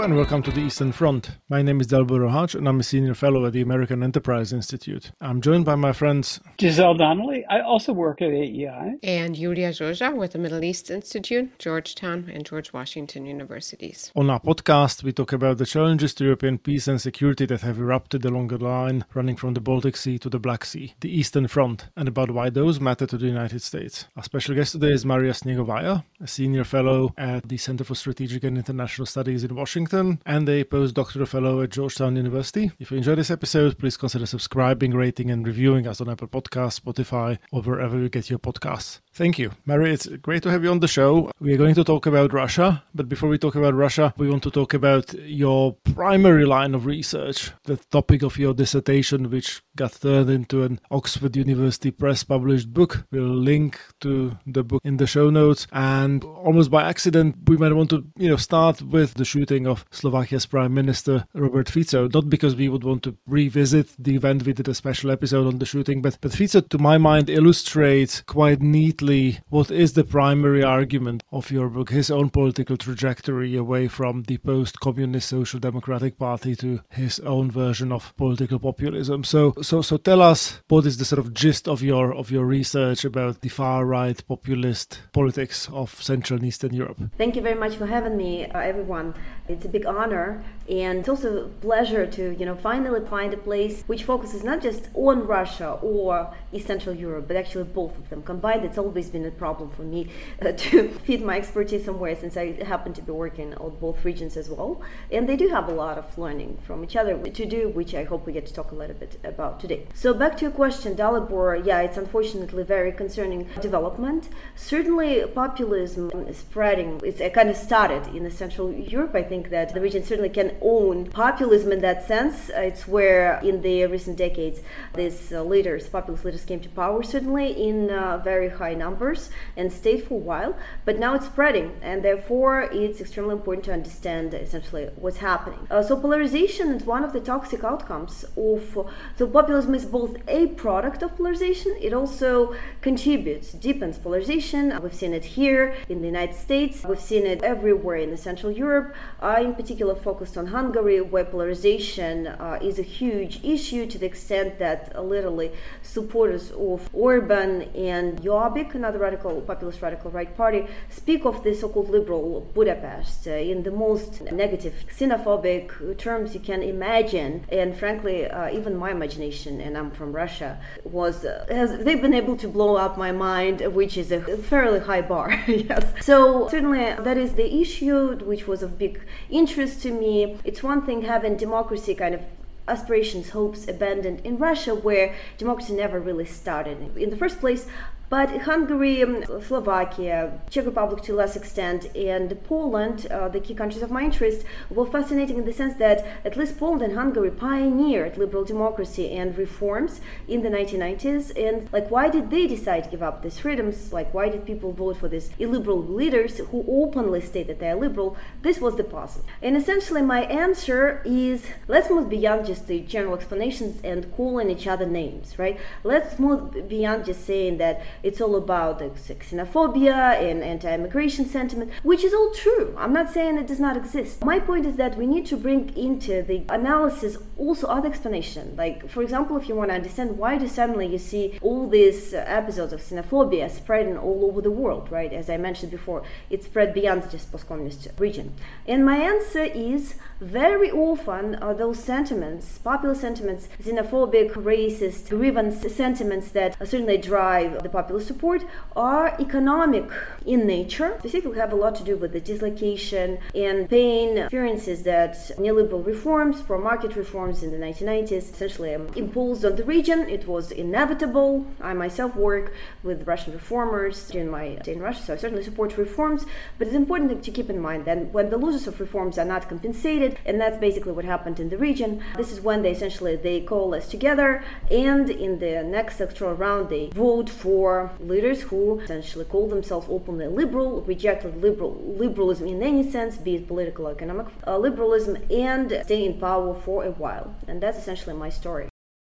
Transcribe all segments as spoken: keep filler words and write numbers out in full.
and welcome to the Eastern Front. My name is Dalibor Rohac, and I'm a senior fellow at the American Enterprise Institute. I'm joined by my friends Giselle Donnelly. I also work at A E I. And Yulia Zhozha with the Middle East Institute, Georgetown, and George Washington Universities. On our podcast, we talk about the challenges to European peace and security that have erupted along the line running from the Baltic Sea to the Black Sea, the Eastern Front, and about why those matter to the United States. Our special guest today is Maria Sniegovaya, a senior fellow at the Center for Strategic and International Studies in Washington and a postdoctoral fellow at Georgetown University. If you enjoyed this episode, please consider subscribing, rating, and reviewing us on Apple Podcasts, Spotify, or wherever you get your podcasts. Thank you. Maria, it's great to have you on the show. We are going to talk about Russia, but before we talk about Russia, we want to talk about your primary line of research, the topic of your dissertation, which got turned into an Oxford University Press published book. We'll link to the book in the show notes. And almost by accident, we might want to, you know, start with the shooting of Slovakia's Prime Minister Robert Fico, not because we would want to revisit the event. We did a special episode on the shooting, but, but Fico, to my mind, illustrates quite neatly what is the primary argument of your book, his own political trajectory away from the post-communist Social Democratic Party to his own version of political populism. So, so, so tell us, what is the sort of gist of your of your research about the far-right populist politics of Central and Eastern Europe? Thank you very much for having me, uh, everyone. It's a big honor, and it's also a pleasure to, you know, finally find a place which focuses not just on Russia or East Central Europe, but actually both of them combined. It's always been a problem for me uh, to fit my expertise somewhere, since I happen to be working on both regions as well. And they do have a lot of learning from each other to do, which I hope we get to talk a little bit about today. So back to your question, Dalibor, yeah, it's unfortunately very concerning development. Certainly populism is spreading. It's it kind of started in Central Europe. I think that the region certainly can own populism in that sense. It's where in the recent decades these uh, leaders, populist leaders, came to power, certainly in uh, very high numbers and stayed for a while, but now it's spreading, and therefore it's extremely important to understand essentially what's happening. Uh, so polarization is one of the toxic outcomes of, uh, so populism is both a product of polarization, it also contributes, deepens polarization. We've seen it here in the United States, we've seen it everywhere in the Central Europe. I in particular focused on Hungary, where polarization uh, is a huge issue to the extent that uh, literally supporters of Orban and Jobbik, another radical, populist radical right party, speak of the so-called liberal Budapest uh, in the most negative, xenophobic terms you can imagine. And frankly, uh, even my imagination, and I'm from Russia, was uh, has they've been able to blow up my mind, which is a fairly high bar. Yes. So certainly that is the issue, which was of big interest to me. It's one thing having democracy kind of aspirations, hopes abandoned in Russia, where democracy never really started in the first place. But Hungary, Slovakia, Czech Republic to a less extent, and Poland, uh, the key countries of my interest, were fascinating in the sense that at least Poland and Hungary pioneered liberal democracy and reforms in the nineteen nineties. And like, why did they decide to give up these freedoms? Like, why did people vote for these illiberal leaders who openly state that they are liberal? This was the puzzle. And essentially my answer is, let's move beyond just the general explanations and calling each other names, right? Let's move beyond just saying that it's all about the xenophobia and anti-immigration sentiment, which is all true. I'm not saying it does not exist. My point is that we need to bring into the analysis also other explanation. Like, for example, if you want to understand why do suddenly you see all these uh, episodes of xenophobia spreading all over the world, right? As I mentioned before, it spread beyond just post-communist region. And my answer is, very often uh, those sentiments, popular sentiments, xenophobic, racist, grievance sentiments that uh, certainly drive the popular support, are economic in nature. Specifically have a lot to do with the dislocation and pain experiences that neoliberal reforms, pro-market reforms in the nineteen nineties essentially um, imposed on the region. It was inevitable. I myself work with Russian reformers during my stay in Russia, so I certainly support reforms, but it's important to keep in mind that when the losers of reforms are not compensated, and that's basically what happened in the region, this is when they essentially they coalesce together, and in the next electoral round they vote for leaders who essentially call themselves openly liberal, rejected liberal liberalism in any sense, be it political or economic uh, liberalism, and stay in power for a while. And that's essentially my story.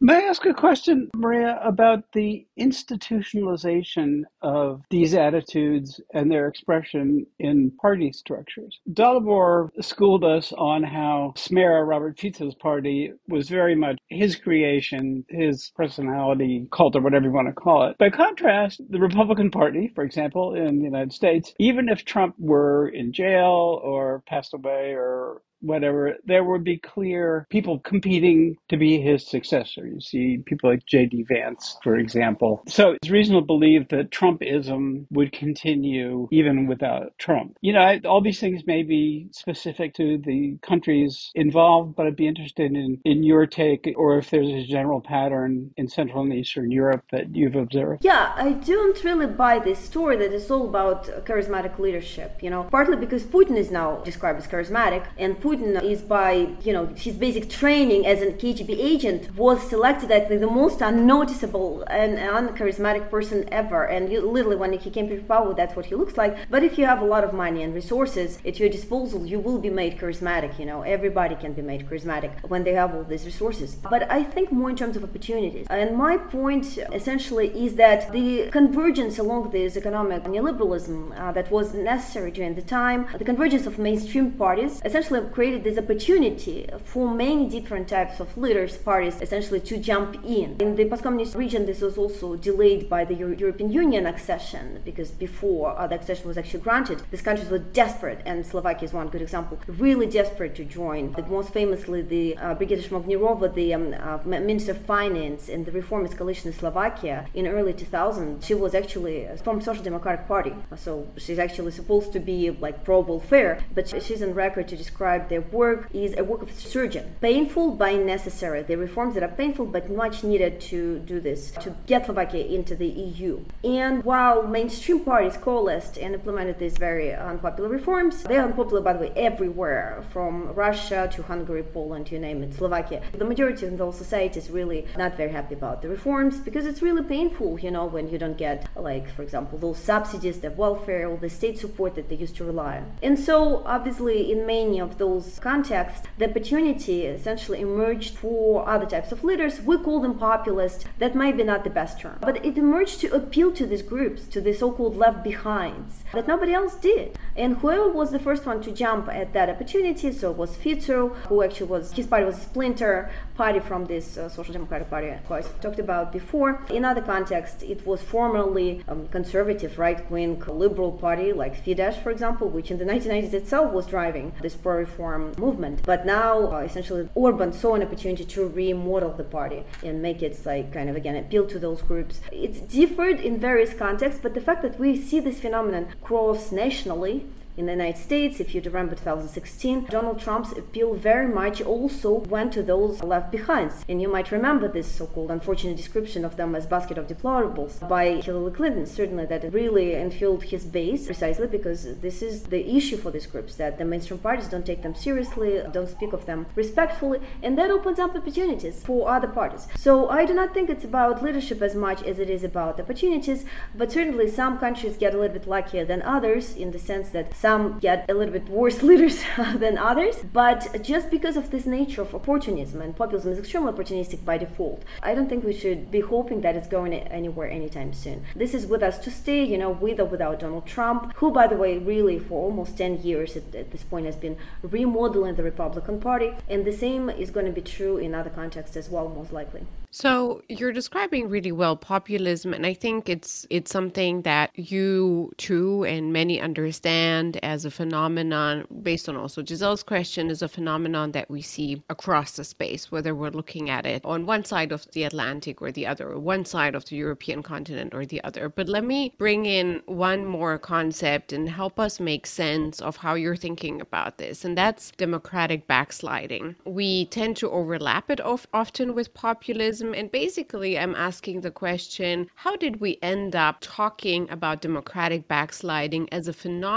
May I ask a question, Maria, about the institutionalization of these attitudes and their expression in party structures? Dalibor schooled us on how Smerra, Robert Fico's party, was very much his creation, his personality cult, or whatever you want to call it. By contrast, the Republican Party, for example, in the United States, even if Trump were in jail or passed away or whatever, there would be clear people competing to be his successor. You see people like J D Vance, for example. So it's reasonable to believe that Trumpism would continue even without Trump. You know, I, all these things may be specific to the countries involved, but I'd be interested in, in your take, or if there's a general pattern in Central and Eastern Europe that you've observed. Yeah, I don't really buy this story that it's all about charismatic leadership, you know, partly because Putin is now described as charismatic, and Putin is by, you know, his basic training as a K G B agent was selected as the most unnoticeable and uncharismatic person ever. And you, literally when he came to power, that's what he looks like. But if you have a lot of money and resources at your disposal, you will be made charismatic, you know, everybody can be made charismatic when they have all these resources. But I think more in terms of opportunities. And my point essentially is that the convergence along this economic neoliberalism uh, that was necessary during the time, the convergence of mainstream parties essentially created this opportunity for many different types of leaders, parties, essentially to jump in. In the post-communist region, this was also delayed by the Euro- European Union accession, because before uh, the accession was actually granted, these countries were desperate, and Slovakia is one good example, really desperate to join. The most famously, the uh, Brigita Shmognerova, the um, uh, Minister of Finance in the reformist coalition in Slovakia in early two thousand, she was actually from Social Democratic Party, so she's actually supposed to be like pro-welfare, but she's on record to describe their work is a work of surgeon. Painful but necessary. The reforms that are painful but much needed to do this, to get Slovakia into the E U. And while mainstream parties coalesced and implemented these very unpopular reforms, they are unpopular, by the way, everywhere, from Russia to Hungary, Poland, you name it, Slovakia. The majority of those societies really not very happy about the reforms because it's really painful, you know, when you don't get, like, for example, those subsidies, the welfare, all the state support that they used to rely on. And so, obviously, in many of those contexts, the opportunity essentially emerged for other types of leaders. We call them populist. That might be not the best term, but it emerged to appeal to these groups, to the so-called left behinds, that nobody else did. And whoever was the first one to jump at that opportunity, so it was Fico, who actually was, his party was a splinter party from this uh, Social Democratic Party I talked about before. In other contexts, it was formerly um, conservative, right-wing liberal party like Fidesz, for example, which in the nineteen nineties itself was driving this pro-reform movement. But now, uh, essentially, Orban saw an opportunity to remodel the party and make it, like, kind of, again, appeal to those groups. It's differed in various contexts, but the fact that we see this phenomenon cross-nationally in the United States, if you remember two thousand sixteen, Donald Trump's appeal very much also went to those left behinds. And you might remember this so-called unfortunate description of them as basket of deplorables by Hillary Clinton. Certainly that really infilled his base, precisely because this is the issue for these groups, that the mainstream parties don't take them seriously, don't speak of them respectfully, and that opens up opportunities for other parties. So I do not think it's about leadership as much as it is about opportunities, but certainly some countries get a little bit luckier than others, in the sense that some get a little bit worse leaders than others. But just because of this nature of opportunism, and populism is extremely opportunistic by default, I don't think we should be hoping that it's going anywhere anytime soon. This is with us to stay, you know, with or without Donald Trump, who, by the way, really for almost ten years at, at this point has been remodeling the Republican Party, and the same is going to be true in other contexts as well, most likely. So you're describing really well populism, and I think it's it's something that you too and many understand as a phenomenon, based on also Giselle's question, is a phenomenon that we see across the space, whether we're looking at it on one side of the Atlantic or the other, or one side of the European continent or the other. But let me bring in one more concept and help us make sense of how you're thinking about this, and that's democratic backsliding. We tend to overlap it of, often with populism. And basically, I'm asking the question, how did we end up talking about democratic backsliding as a phenomenon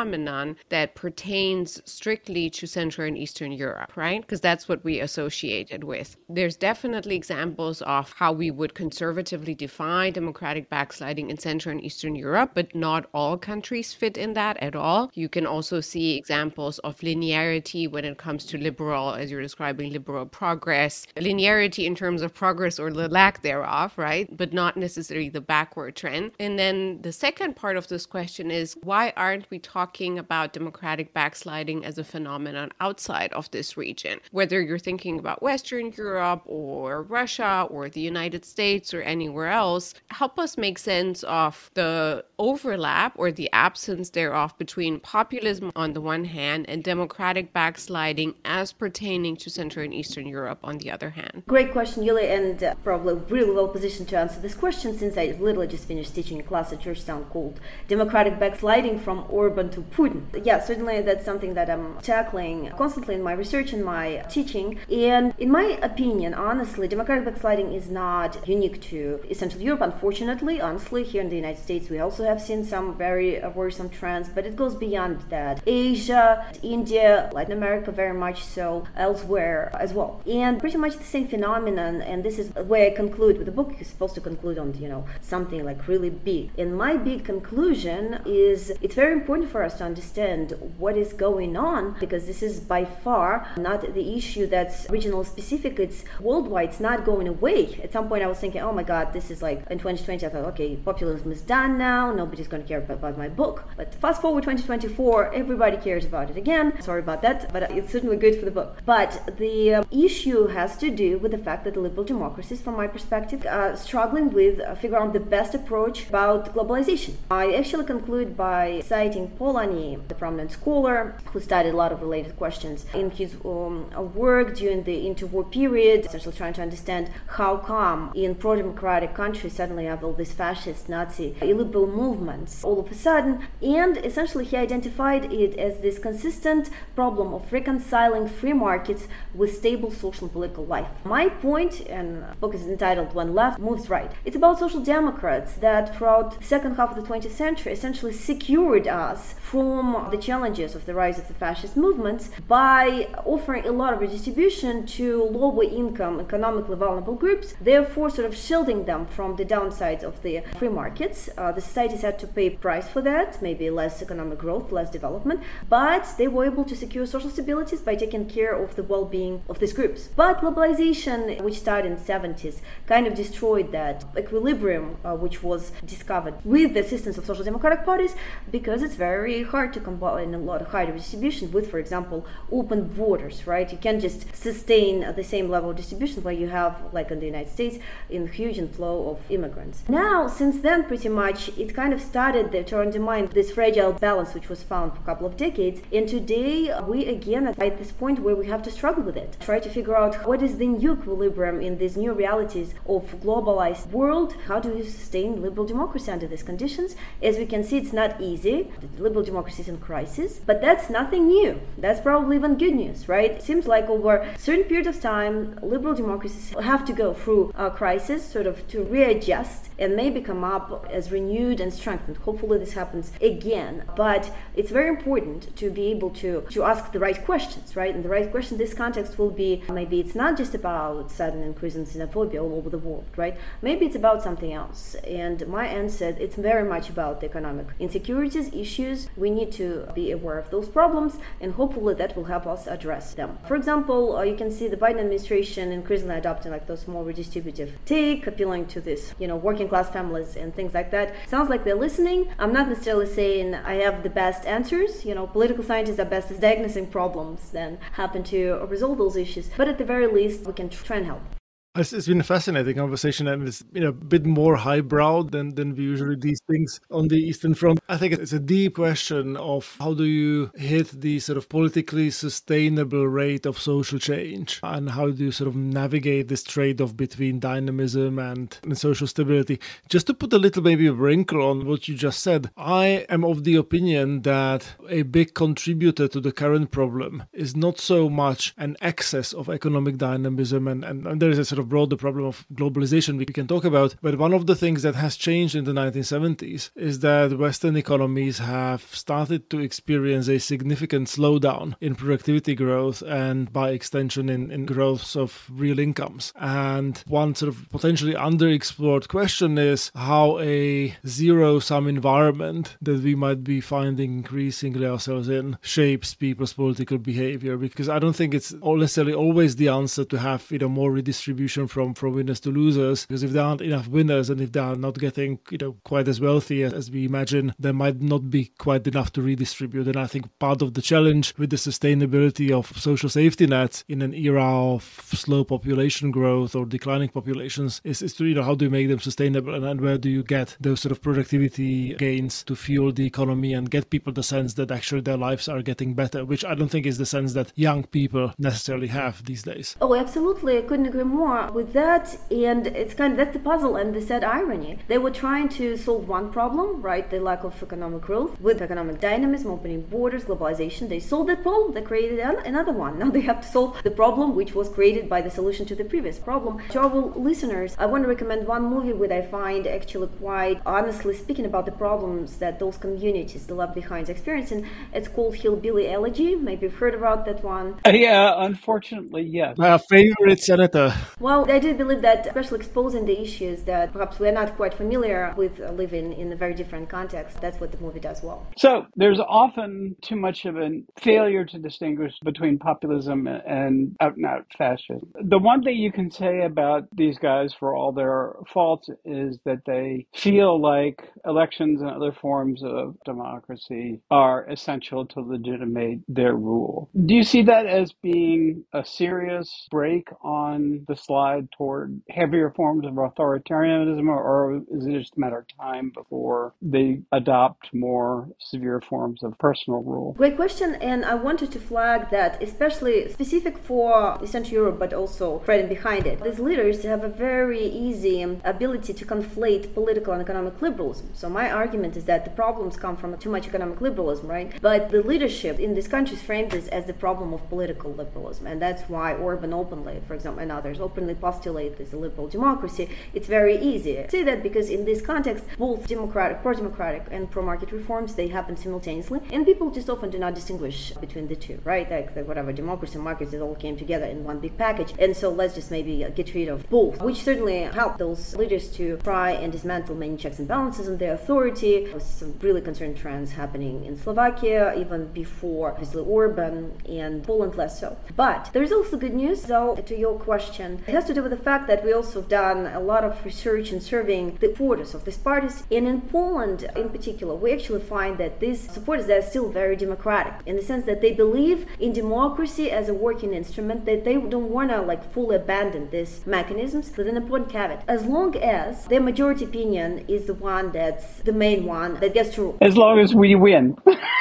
phenomenon that pertains strictly to Central and Eastern Europe, right? Because that's what we associated with. There's definitely examples of how we would conservatively define democratic backsliding in Central and Eastern Europe, but not all countries fit in that at all. You can also see examples of linearity when it comes to liberal, as you're describing, liberal progress, linearity in terms of progress or the lack thereof, right? But not necessarily the backward trend. And then the second part of this question is, why aren't we talking about democratic backsliding as a phenomenon outside of this region? Whether you're thinking about Western Europe or Russia or the United States or anywhere else, help us make sense of the overlap or the absence thereof between populism on the one hand and democratic backsliding as pertaining to Central and Eastern Europe on the other hand. Great question, Yulia, and uh, probably really well positioned to answer this question, since I literally just finished teaching a class at Georgetown called Democratic Backsliding from Orban to Putin. Yeah, certainly that's something that I'm tackling constantly in my research and my teaching. And in my opinion, honestly, democratic backsliding is not unique to Central Europe. Unfortunately, honestly, here in the United States, we also have seen some very uh, worrisome trends, but it goes beyond that. Asia, India, Latin America, very much so, elsewhere as well. And pretty much the same phenomenon, and this is where I conclude with the book. You're supposed to conclude on, you know, something like really big. And my big conclusion is it's very important for us to understand what is going on, because this is by far not the issue that's regional specific. It's worldwide. It's not going away. At some point I was thinking, oh my God, this is like in twenty twenty, I thought, okay, populism is done now. Nobody's going to care about, about my book. But fast forward twenty twenty-four, everybody cares about it again. Sorry about that, but it's certainly good for the book. But the um, issue has to do with the fact that the liberal democracies, from my perspective, are struggling with uh, figure out the best approach about globalization. I actually conclude by citing Polanyi, the prominent scholar who studied a lot of related questions in his um, work during the interwar period, essentially trying to understand how come in pro-democratic countries suddenly have all these fascist, Nazi, illiberal movements all of a sudden, and essentially he identified it as this consistent problem of reconciling free markets with stable social and political life. My point, and the book is entitled When Left Moves Right, it's about social democrats that throughout the second half of the twentieth century essentially secured us from the challenges of the rise of the fascist movements by offering a lot of redistribution to lower income, economically vulnerable groups, therefore sort of shielding them from the downsides of the free markets. Uh, the societies had to pay a price for that, maybe less economic growth, less development, but they were able to secure social stabilities by taking care of the well-being of these groups. But globalization, which started in the seventies, kind of destroyed that equilibrium uh, which was discovered with the assistance of social democratic parties, because it's very hard to combine a lot of high distribution with, for example, open borders, right? You can't just sustain the same level of distribution where you have, like in the United States, in huge inflow of immigrants. Now, since then, pretty much, it kind of started to undermine this fragile balance which was found for a couple of decades, and today we again are at this point where we have to struggle with it, try to figure out what is the new equilibrium in these new realities of globalized world. How do you sustain liberal democracy under these conditions? As we can see, it's not easy. The liberal democracy is in crisis, but that's nothing new. That's probably even good news, right? It seems like over a certain period of time, liberal democracies have to go through a crisis, sort of to readjust and maybe come up as renewed and strengthened. Hopefully this happens again, but it's very important to be able to, to ask the right questions, right? And the right question in this context will be, maybe it's not just about sudden increase in xenophobia all over the world, right? Maybe it's about something else. And my answer, it's very much about the economic insecurities, issues. We need to be aware of those problems, and hopefully that will help us address them. For example, uh, you can see the Biden administration increasingly adopting like those more redistributive take, appealing to this, you know, working class families and things like that. Sounds like they're listening. I'm not necessarily saying I have the best answers. You know, political scientists are best at diagnosing problems than happen to resolve those issues. But at the very least, we can try and help. It's been a fascinating conversation, and it's, you know, a bit more highbrow than, than we usually do these things on the Eastern Front. I think it's a deep question of how do you hit the sort of politically sustainable rate of social change, and how do you sort of navigate this trade-off between dynamism and, and social stability. Just to put a little maybe a wrinkle on what you just said, I am of the opinion that a big contributor to the current problem is not so much an excess of economic dynamism, and, and, and there is a sort of of broader problem of globalization we can talk about. But one of the things that has changed in the nineteen seventies is that Western economies have started to experience a significant slowdown in productivity growth and by extension in, in growth of real incomes. And one sort of potentially underexplored question is how a zero-sum environment that we might be finding increasingly ourselves in shapes people's political behavior. Because I don't think it's necessarily always the answer to have, you know, more redistribution from, from winners to losers. Because if there aren't enough winners and if they are not getting, you know, quite as wealthy as, as we imagine, there might not be quite enough to redistribute. And I think part of the challenge with the sustainability of social safety nets in an era of slow population growth or declining populations is, is to, you know, how do you make them sustainable, and, and where do you get those sort of productivity gains to fuel the economy and get people the sense that actually their lives are getting better, which I don't think is the sense that young people necessarily have these days. Oh, absolutely. I couldn't agree more with that. And it's kind of, that's the puzzle and the sad irony. They were trying to solve one problem, right? The lack of economic growth with economic dynamism, opening borders, globalization. They solved that problem. They created another one. Now they have to solve the problem which was created by the solution to the previous problem. To our listeners, I want to recommend one movie which I find actually quite honestly speaking about the problems that those communities, the left behinds, experiencing. It's called Hillbilly Elegy. Maybe you've heard about that one. Uh, yeah, unfortunately, yes. My favorite senator. Well, I do believe that, especially exposing the issues that perhaps we're not quite familiar with uh, living in a very different context, that's what the movie does well. So there's often too much of a failure to distinguish between populism and out-and-out fascism. The one thing you can say about these guys, for all their faults, is that they feel like elections and other forms of democracy are essential to legitimate their rule. Do you see that as being a serious break on the slide toward heavier forms of authoritarianism, or, or is it just a matter of time before they adopt more severe forms of personal rule? Great question, and I wanted to flag that, especially specific for Eastern Europe, but also spreading behind it. These leaders have a very easy ability to conflate political and economic liberalism. So my argument is that the problems come from too much economic liberalism, right? But the leadership in these countries framed this as the problem of political liberalism, and that's why Orban openly, for example, and others openly postulate this a liberal democracy. It's very easy to say that because in this context, both democratic, pro-democratic and pro-market reforms, they happen simultaneously, and people just often do not distinguish between the two, right? Like, like whatever, democracy and markets, it all came together in one big package, and so let's just maybe get rid of both, which certainly helped those leaders to try and dismantle many checks and balances on their authority. There was some really concerning trends happening in Slovakia, even before obviously Orban, and Poland less so. But there's also good news, though, to your question. It has to do with the fact that we also done a lot of research in surveying the supporters of these parties, and in Poland in particular, we actually find that these supporters are still very democratic, in the sense that they believe in democracy as a working instrument, that they don't want to like fully abandon these mechanisms, with an important caveat. As long as their majority opinion is the one that's the main one that gets to rule. As long as we win.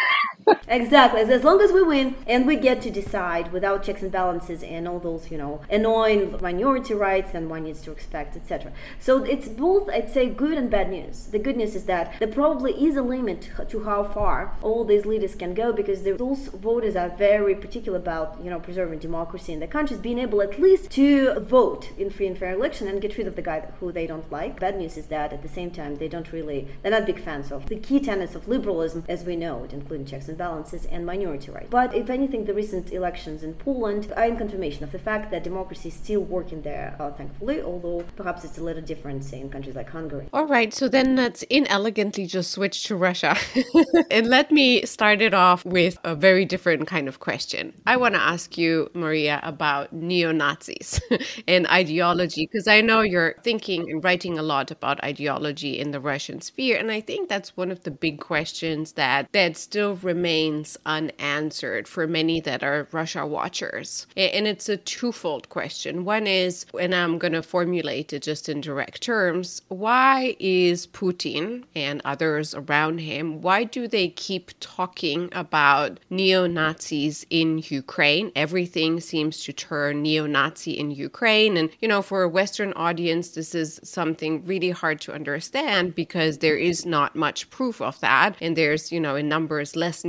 Exactly. As long as we win and we get to decide without checks and balances and all those, you know, annoying minority rights and one needs to expect, et cetera. So it's both, I'd say, good and bad news. The good news is that there probably is a limit to how far all these leaders can go, because those voters are very particular about, you know, preserving democracy in the countries, being able at least to vote in free and fair election and get rid of the guy who they don't like. Bad news is that at the same time they don't really, they're not big fans of the key tenets of liberalism as we know it, including checks and balances and minority rights. But if anything, the recent elections in Poland are in confirmation of the fact that democracy is still working there, uh, thankfully, although perhaps it's a little different, say, in countries like Hungary. All right, so then let's inelegantly just switch to Russia. And let me start it off with a very different kind of question. I want to ask you, Maria, about neo-Nazis and ideology, because I know you're thinking and writing a lot about ideology in the Russian sphere, and I think that's one of the big questions that, that still remains unanswered for many that are Russia watchers. And it's a twofold question. One is, and I'm going to formulate it just in direct terms, why is Putin and others around him, why do they keep talking about neo-Nazis in Ukraine? Everything seems to turn neo-Nazi in Ukraine. And, you know, for a Western audience, this is something really hard to understand because there is not much proof of that. And there's, you know, in numbers less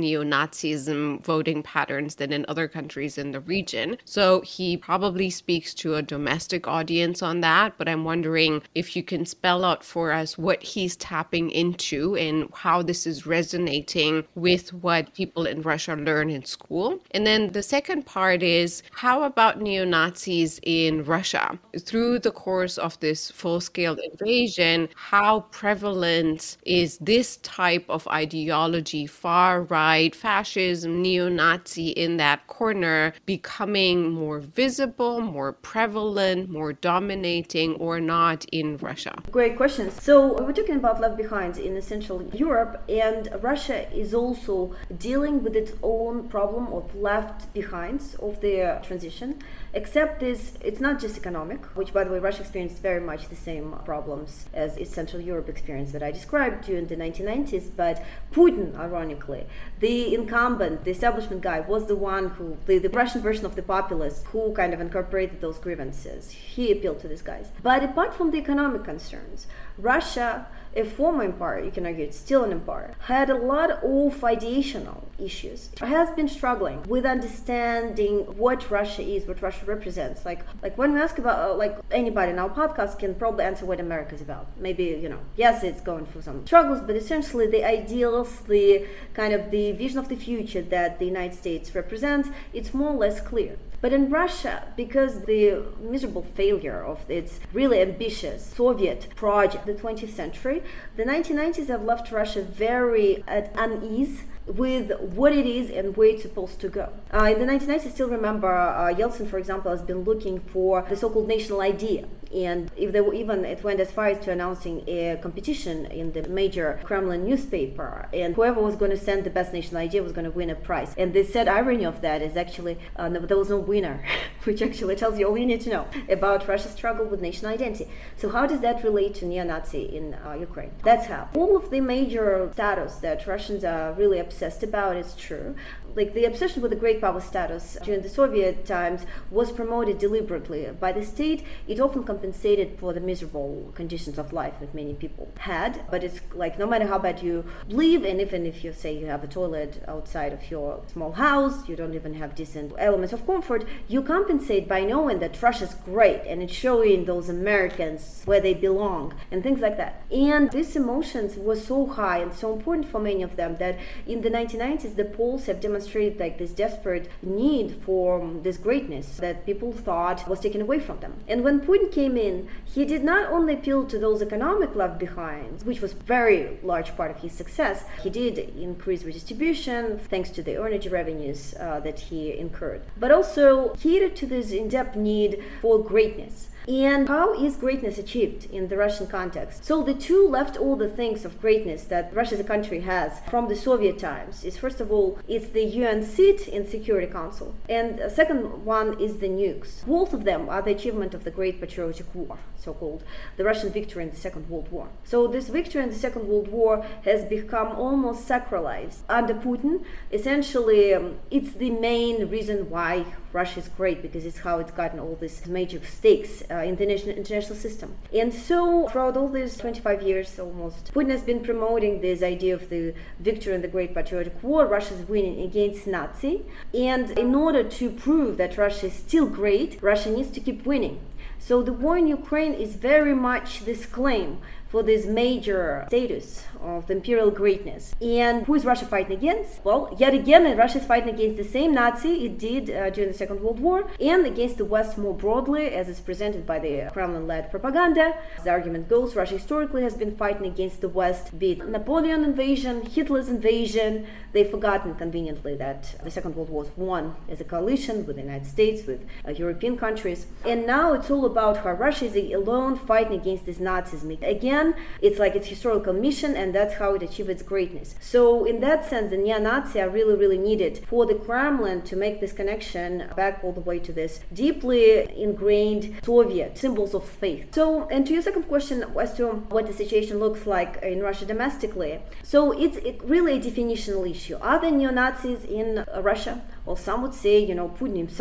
neo-Nazism voting patterns than in other countries in the region. So he probably speaks to a domestic audience on that, but I'm wondering if you can spell out for us what he's tapping into and how this is resonating with what people in Russia learn in school. And then the second part is, how about neo-Nazis in Russia? Through the course of this full-scale invasion, how prevalent is this type of ideology, far-right, fascism, neo-Nazi in that corner, becoming more visible, more prevalent, more dominating, or not in Russia? Great questions. So we're talking about left behinds in Central Europe, and Russia is also dealing with its own problem of left behinds of the transition, except this, it's not just economic, which, by the way, Russia experienced very much the same problems as its Central Europe experience that I described during the nineteen nineties, but Putin, ironically, the incumbent, the establishment guy, was the one who, the, the Russian version of the populist, who kind of incorporated those grievances. He appealed to these guys. But apart from the economic concerns, Russia, a former empire, you can argue it's still an empire, had a lot of ideational issues. It has been struggling with understanding what Russia is, what Russia represents. Like, like when we ask about, uh, like anybody in our podcast can probably answer what America is about. Maybe, you know, yes, it's going through some struggles, but essentially the ideals, the kind of the vision of the future that the United States represents, it's more or less clear. But in Russia, because the miserable failure of its really ambitious Soviet project, the twentieth century, the nineteen nineties have left Russia very at unease with what it is and where it's supposed to go. Uh, in the nineteen nineties, I still remember uh, Yeltsin, for example, has been looking for the so-called national idea. And if they were even, it went as far as to announcing a competition in the major Kremlin newspaper, and whoever was going to send the best national idea was going to win a prize. And the sad irony of that is actually uh, no, there was no winner, which actually tells you all you need to know about Russia's struggle with national identity. So how does that relate to neo-Nazi in uh, Ukraine? That's how. All of the major status that Russians are really obsessed about is true. Like the obsession with the great power status during the Soviet times was promoted deliberately by the state. It often compensated for the miserable conditions of life that many people had. But it's like no matter how bad you live, and even if you say you have a toilet outside of your small house, you don't even have decent elements of comfort, you compensate by knowing that Russia's great and it's showing those Americans where they belong and things like that. And these emotions were so high and so important for many of them that in the nineteen nineties the polls have demonstrated like this desperate need for this greatness that people thought was taken away from them. And when Putin came in, he did not only appeal to those economic left behinds, which was very large part of his success. He did increase redistribution thanks to the energy revenues uh, that he incurred, but also catered to this in-depth need for greatness. And how is greatness achieved in the Russian context? So the two left all the things of greatness that Russia as a country has from the Soviet times is, first of all, it's the U N seat in Security Council, and the second one is the nukes. Both of them are the achievement of the Great Patriotic War, so-called, the Russian victory in the Second World War. So this victory in the Second World War has become almost sacralized under Putin. Essentially, um, it's the main reason why Russia is great, because it's how it's gotten all these major stakes uh, in the international, international system. And so throughout all these twenty-five years almost, Putin has been promoting this idea of the victory in the Great Patriotic War. Russia's winning against Nazi. And in order to prove that Russia is still great, Russia needs to keep winning. So the war in Ukraine is very much this claim for this major status of the imperial greatness. And who is Russia fighting against? Well, yet again, Russia is fighting against the same Nazi it did uh, during the Second World War, and against the West more broadly, as is presented by the Kremlin-led propaganda. As the argument goes, Russia historically has been fighting against the West, be it Napoleon invasion, Hitler's invasion. They've forgotten conveniently that the Second World War was won as a coalition with the United States, with uh, European countries. And now it's all about how Russia is alone fighting against this Nazism. Again, it's like its historical mission, and that's how it achieved its greatness. So in that sense, the neo-Nazi are really, really needed for the Kremlin to make this connection back all the way to this deeply ingrained Soviet symbols of faith. So, and to your second question as to what the situation looks like in Russia domestically, so it's it really a definitional issue. Are there neo-Nazis in uh, Russia? Well, some would say, you know, Putin himself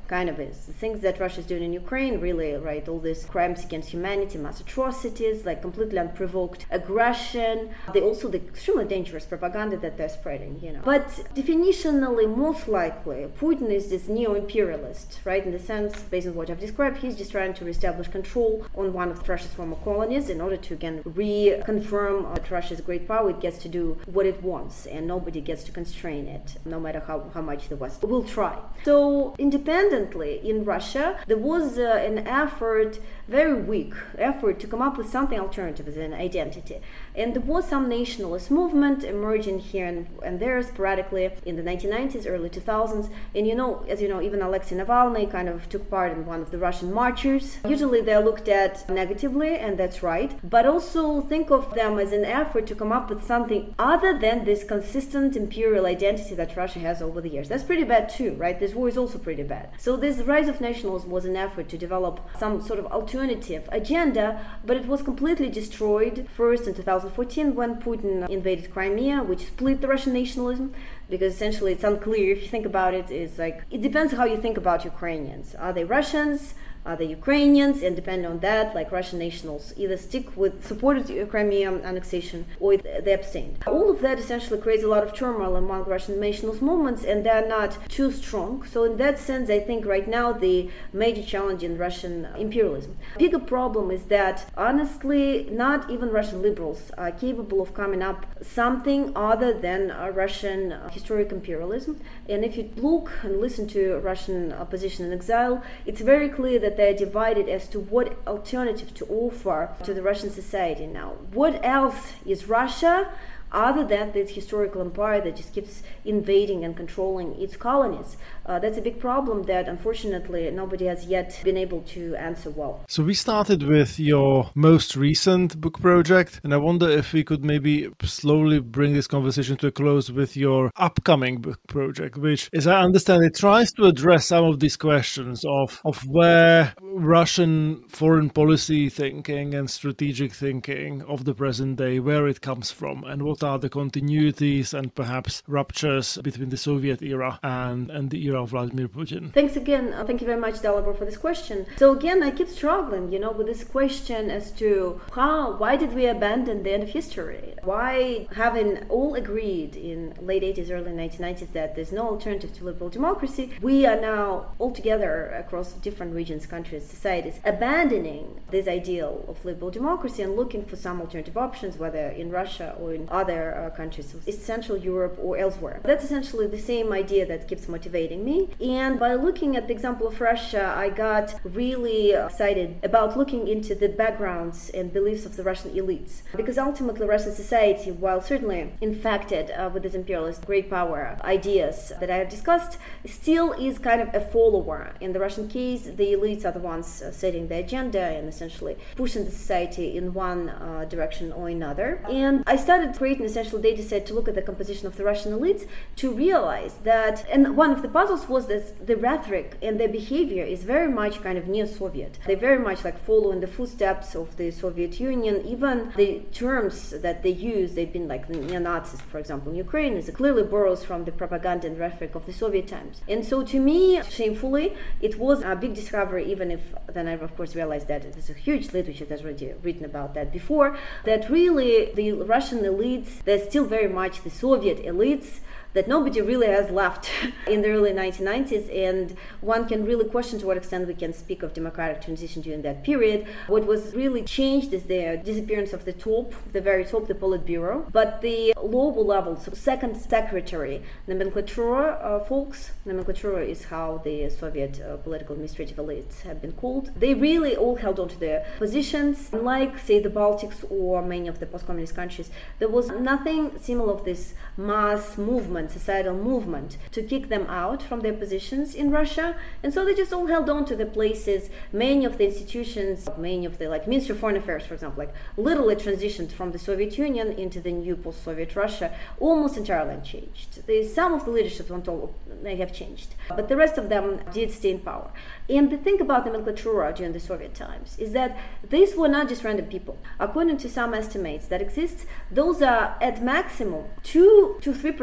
kind of is. The things that Russia is doing in Ukraine, really, right, all these crimes against humanity, mass atrocities, like completely unprovoked aggression. They also the extremely dangerous propaganda that they're spreading, you know. But definitionally, most likely, Putin is this neo-imperialist, right, in the sense, based on what I've described, he's just trying to reestablish control on one of Russia's former colonies in order to, again, reconfirm that Russia is a great power. It gets to do what it wants, and nobody gets to constrain it, no matter how, how much the West will try. So, independently, in Russia, there was uh, an effort, very weak effort, to come up with something alternative as an identity. And there was some nationalist movement emerging here and, and there sporadically in the nineteen nineties, early two thousands. And you know, as you know, even Alexei Navalny kind of took part in one of the Russian marches. Usually they're looked at negatively, and that's right. But also think of them as an effort to come up with something other than this consistent imperial identity that Russia has over the years. That's pretty bad too, right? This war is also pretty bad. So this rise of nationalism was an effort to develop some sort of alternative agenda, but it was completely destroyed first in two thousand fourteen when Putin invaded Crimea, which split the Russian nationalism, because essentially it's unclear, if you think about it, it's like, it depends how you think about Ukrainians. Are they Russians? Are they Ukrainians? And depending on that, like Russian nationals either stick with supported Crimean annexation or they abstained. All of that essentially creates a lot of turmoil among Russian nationalist movements, and they're not too strong. So in that sense, I think right now the major challenge in Russian imperialism. Bigger problem is that honestly, not even Russian liberals are capable of coming up something other than a Russian historic imperialism. And if you look and listen to Russian opposition in exile, it's very clear that they're divided as to what alternative to offer to the Russian society now. What else is Russia other than this historical empire that just keeps invading and controlling its colonies? Uh, that's a big problem that unfortunately nobody has yet been able to answer well. So we started with your most recent book project, and I wonder if we could maybe slowly bring this conversation to a close with your upcoming book project, which, as I understand it, tries to address some of these questions of, of where Russian foreign policy thinking and strategic thinking of the present day, where it comes from, and what are the continuities and perhaps ruptures between the Soviet era and, and the era of Vladimir Putin. Thanks again. Uh, thank you very much, Dalibor, for this question. So again, I keep struggling, you know, with this question as to how, why did we abandon the end of history? Why, having all agreed in late eighties, early nineteen nineties that there's no alternative to liberal democracy, we are now all together across different regions, countries, societies, abandoning this ideal of liberal democracy and looking for some alternative options, whether in Russia or in other uh, countries, East Central Europe or elsewhere. That's essentially the same idea that keeps motivating me. And by looking at the example of Russia, I got really excited about looking into the backgrounds and beliefs of the Russian elites. Because ultimately Russian society, while certainly infected uh, with these imperialist great power ideas that I have discussed, still is kind of a follower. In the Russian case, the elites are the ones uh, setting the agenda and essentially pushing the society in one uh, direction or another. And I started creating an essential data set to look at the composition of the Russian elites to realize that, and one of the puzzles was that the rhetoric and their behavior is very much kind of neo-Soviet. They very much like follow in the footsteps of the Soviet Union. Even the terms that they use, they've been like neo-Nazis, for example, in Ukraine, is clearly borrows from the propaganda and rhetoric of the Soviet times. And so to me, shamefully, it was a big discovery, even if then I of course realized that there's a huge literature that's already written about that before, that really the Russian elites, they're still very much the Soviet elites that nobody really has left in the early nineteen nineties, and one can really question to what extent we can speak of democratic transition during that period. What was really changed is the disappearance of the top, the very top, the Politburo, but the lower levels, so second secretary nomenclatura uh, folks, nomenclatura is how the Soviet uh, political administrative elites have been called, they really all held on to their positions. Unlike, say, the Baltics or many of the post-communist countries, there was nothing similar of this mass movement, societal movement to kick them out from their positions in Russia, and so they just all held on to the places. Many of the institutions, many of the, like Ministry of Foreign Affairs, for example, like literally transitioned from the Soviet Union into the new post-Soviet Russia, almost entirely unchanged. The, some of the leadership on top may have changed, but the rest of them did stay in power. And the thing about nomenclatura during the Soviet times is that these were not just random people. According to some estimates that exist, those are at maximum two to three percent of the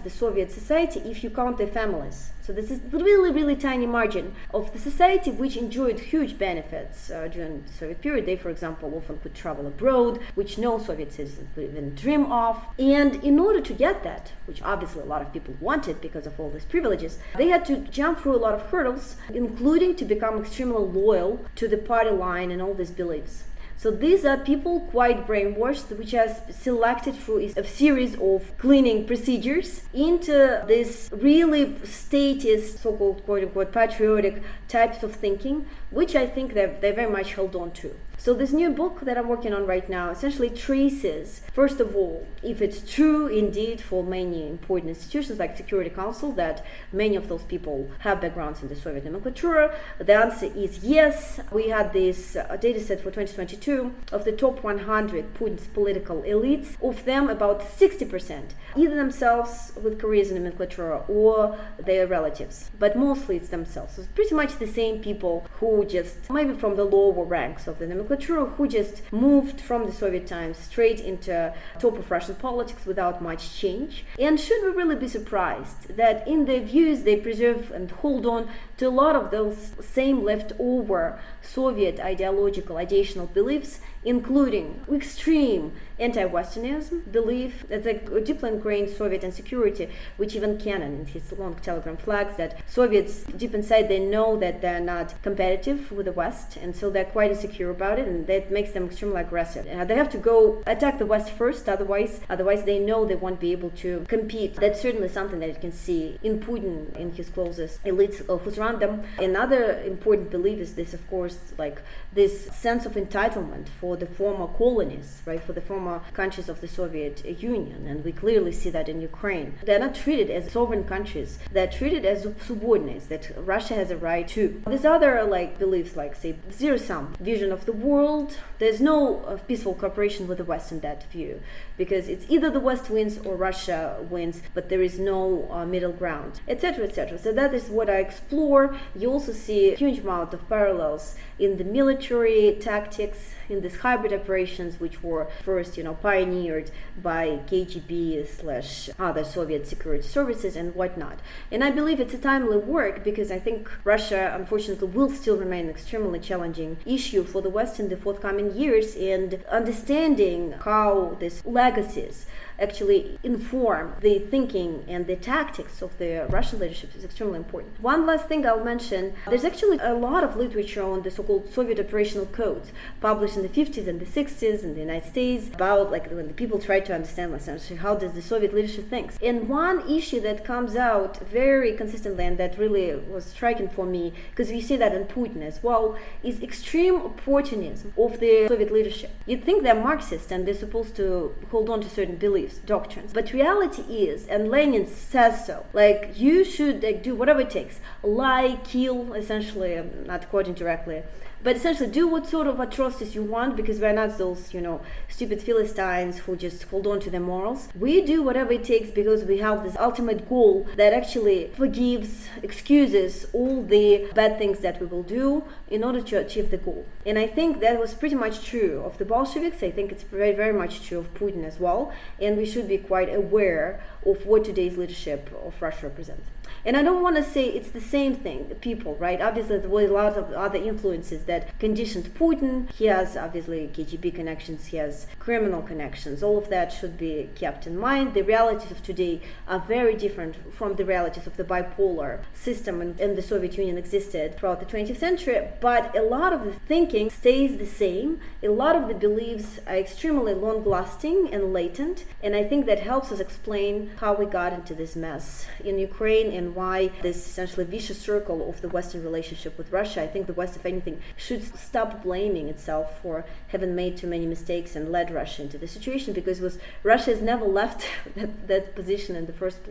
the Soviet society if you count their families. So this is really, really tiny margin of the society which enjoyed huge benefits uh, during the Soviet period. They, for example, often could travel abroad, which no Soviet citizen could even dream of. And in order to get that, which obviously a lot of people wanted because of all these privileges, they had to jump through a lot of hurdles, including to become extremely loyal to the party line and all these beliefs. So these are people quite brainwashed, which has selected through a series of cleaning procedures into this really statist, so-called quote-unquote patriotic types of thinking, which I think they they very much held on to. So this new book that I'm working on right now essentially traces, first of all, if it's true indeed for many important institutions like Security Council that many of those people have backgrounds in the Soviet nomenclature. The answer is yes. We had this uh, data set for twenty twenty-two of the top one hundred Putin's political elites. Of them, about sixty percent either themselves with careers in nomenclature or their relatives, but mostly it's themselves. So it's pretty much the same people who just, maybe from the lower ranks of the nomenclature, who just moved from the Soviet times straight into top of Russian politics without much change. And should we really be surprised that in their views they preserve and hold on to a lot of those same leftover Soviet ideological, ideational beliefs, including extreme anti-Westernism, belief that's like a deeply ingrained Soviet insecurity, which even Kennan in his long telegram flags that Soviets deep inside they know that they're not competitive with the West, and so they're quite insecure about it, and that makes them extremely aggressive. Uh, they have to go attack the West first, otherwise otherwise they know they won't be able to compete. That's certainly something that you can see in Putin, in his closest elites uh, who surround them. Another important belief is this, of course, like this sense of entitlement for the former colonies, right, for the former countries of the Soviet Union, and we clearly see that in Ukraine. They're not treated as sovereign countries, they're treated as subordinates that Russia has a right to. There's other like beliefs like, say, zero-sum vision of the world. There's no uh, peaceful cooperation with the West in that view, because it's either the West wins or Russia wins, but there is no uh, middle ground, etc, et cetera. So that is what I explore. You also see a huge amount of parallels in the military tactics, in these hybrid operations, which were first, you know, pioneered by K G B slash other Soviet security services and whatnot. And I believe it's a timely work because I think Russia, unfortunately, will still remain an extremely challenging issue for the West in the forthcoming years, and understanding how these legacies actually inform the thinking and the tactics of the Russian leadership is extremely important. One last thing I'll mention, there's actually a lot of literature on the so-called Soviet operational codes published in the fifties and the sixties in the United States about like when the people try to understand essentially how does the Soviet leadership thinks. And one issue that comes out very consistently and that really was striking for me, because you see that in Putin as well, is extreme opportunism of the Soviet leadership. You'd think they're Marxist and they're supposed to hold on to certain beliefs, doctrines, but reality is, and Lenin says so, like you should like do whatever it takes, lie, kill, essentially, I'm not quoting directly, but essentially do what sort of atrocities you want, because we're not those, you know, stupid Philistines who just hold on to their morals. We do whatever it takes because we have this ultimate goal that actually forgives, excuses all the bad things that we will do in order to achieve the goal. And I think that was pretty much true of the Bolsheviks. I think it's very, very much true of Putin as well. And we should be quite aware of what today's leadership of Russia represents. And I don't want to say it's the same thing, the people, right? Obviously, there were a lot of other influences that conditioned Putin. He has, obviously, K G B connections, he has criminal connections. All of that should be kept in mind. The realities of today are very different from the realities of the bipolar system and, and the Soviet Union existed throughout the twentieth century. But a lot of the thinking stays the same. A lot of the beliefs are extremely long-lasting and latent. And I think that helps us explain how we got into this mess in Ukraine and why this essentially vicious circle of the Western relationship with Russia. I think the West, if anything, should stop blaming itself for having made too many mistakes and led Russia into the situation, because it was Russia has never left that, that position in the first place.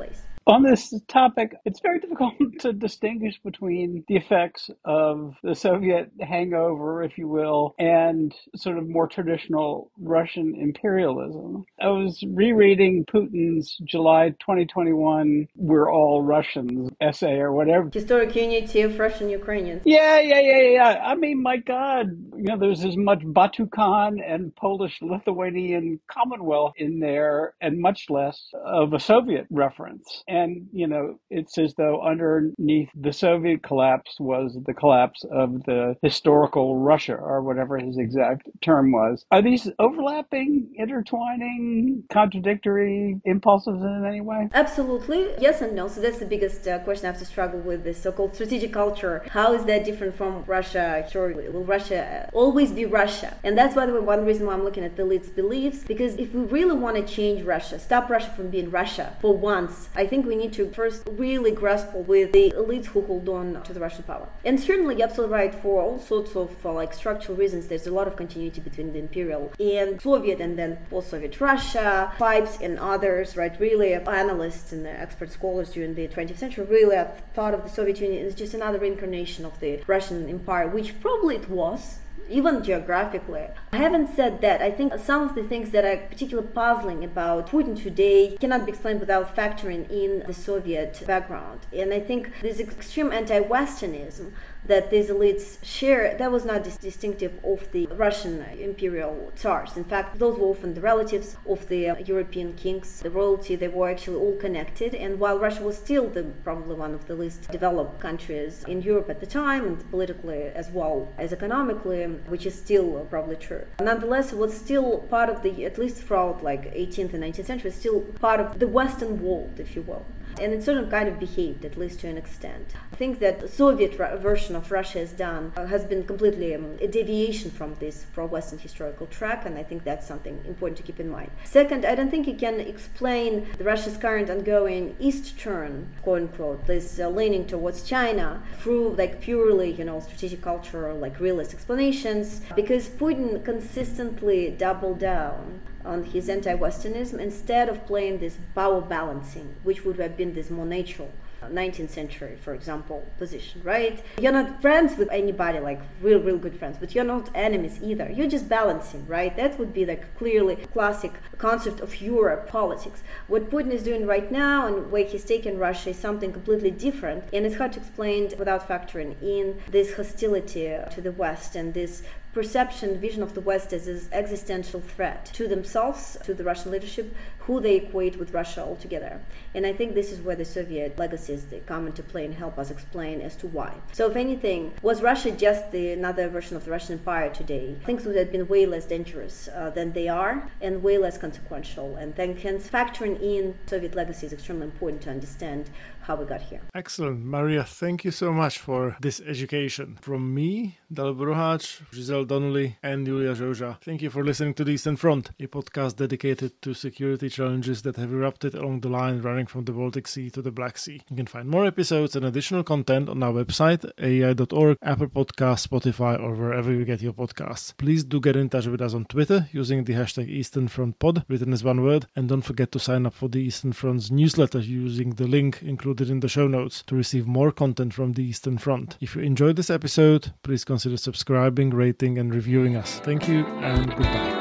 On this topic, it's very difficult to distinguish between the effects of the Soviet hangover, if you will, and sort of more traditional Russian imperialism. I was rereading Putin's July twenty twenty-one We're All Russians essay or whatever. Historic unity of Russian Ukrainians. Yeah, yeah, yeah, yeah. I mean, my God, you know, there's as much Batukan and Polish-Lithuanian Commonwealth in there and much less of a Soviet reference. And, you know, it's as though underneath the Soviet collapse was the collapse of the historical Russia, or whatever his exact term was. Are these overlapping, intertwining, contradictory impulses in any way? Absolutely. Yes and no. So that's the biggest uh, question I have to struggle with, this so-called strategic culture. How is that different from Russia? Sure, will Russia always be Russia? And that's, by the way, one reason why I'm looking at the elite's beliefs, because if we really want to change Russia, stop Russia from being Russia for once, I think we need to first really grapple with the elites who hold on to the Russian power. And certainly, you're absolutely right, for all sorts of uh, like structural reasons, there's a lot of continuity between the imperial and Soviet and then post-Soviet Russia, Pipes and others, right? Really, analysts and expert scholars during the twentieth century really have thought of the Soviet Union as just another reincarnation of the Russian Empire, which probably it was, even geographically. Having said that, I think some of the things that are particularly puzzling about Putin today cannot be explained without factoring in the Soviet background. And I think this extreme anti-Westernism that these elites share, that was not dis- distinctive of the Russian imperial tsars. In fact, those were often the relatives of the European kings, the royalty. They were actually all connected. And while Russia was still the, probably one of the least developed countries in Europe at the time, and politically as well as economically, which is still probably true, nonetheless, it was still part of the, at least throughout like eighteenth and nineteenth century, still part of the Western world, if you will. And it sort of kind of behaved, at least to an extent. I think that the Soviet ra- version of Russia has done uh, has been completely um, a deviation from this pro-Western historical track, and I think that's something important to keep in mind. Second, I don't think you can explain the Russia's current ongoing east turn, quote unquote, this uh, leaning towards China, through like purely, you know, strategic culture or like realist explanations, because Putin consistently doubled down on his anti-Westernism instead of playing this power balancing, which would have been this more natural nineteenth century, for example, position, right? You're not friends with anybody, like real, real good friends, but you're not enemies either. You're just balancing, right? That would be like clearly classic concept of Europe politics. What Putin is doing right now and where he's taken Russia is something completely different, and it's hard to explain without factoring in this hostility to the West and this perception, vision of the West as an existential threat to themselves, to the Russian leadership, who they equate with Russia altogether. And I think this is where the Soviet legacies they come into play and help us explain as to why. So if anything, was Russia just the, another version of the Russian Empire today? Things would have been way less dangerous uh, than they are and way less consequential. And then hence factoring in Soviet legacy is extremely important to understand how we got here. Excellent. Maria, thank you so much for this education. From me, Dalibor Rohac, Giselle Donnelly, and Julia Joja. Thank you for listening to The Eastern Front, a podcast dedicated to security challenges that have erupted along the line running from the Baltic Sea to the Black Sea. You can find more episodes and additional content on our website, A E I dot org, Apple Podcasts, Spotify, or wherever you get your podcasts. Please do get in touch with us on Twitter using the hashtag Eastern Front Pod, written as one word, and don't forget to sign up for the Eastern Front's newsletter using the link included in the show notes to receive more content from the Eastern Front. If you enjoyed this episode, please consider subscribing, rating, and reviewing us. Thank you, and goodbye.